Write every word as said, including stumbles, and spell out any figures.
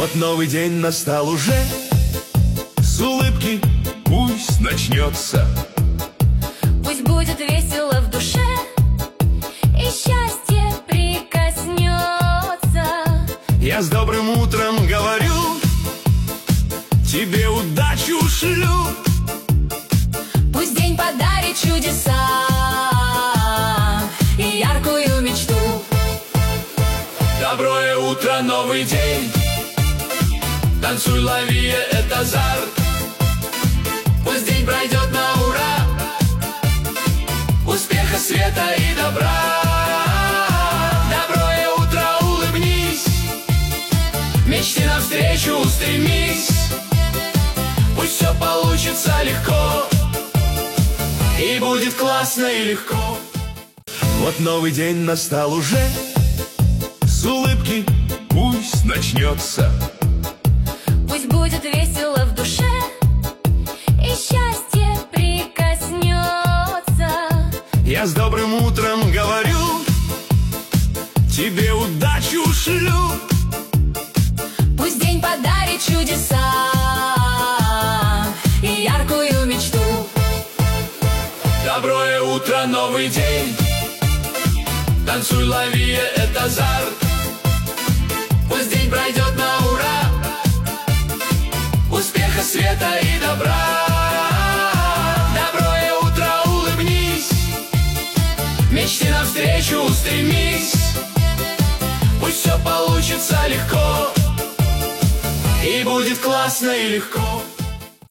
Вот новый день настал уже, с улыбки пусть начнется. Пусть будет весело в душе, и счастье прикоснется. Я с добрым утром говорю, тебе удачу шлю. Пусть день подарит чудеса и яркую мечту. Доброе утро, новый день, танцуй, лови этот азарт. Пусть день пройдет на ура, успеха, света и добра. Доброе утро, улыбнись, мечте навстречу устремись. Пусть все получится легко, и будет классно и легко. Вот новый день настал уже, с улыбки пусть начнется. Пусть будет весело в душе, и счастье прикоснется. Я с добрым утром говорю, тебе удачу шлю. Пусть день подарит чудеса и яркую мечту. Доброе утро, новый день, танцуй, лови этот азарт. Пусть день пройдет на ура, успеха, света и добра. Доброе утро, улыбнись, мечте навстречу устремись. Пусть все получится легко, и будет классно и легко.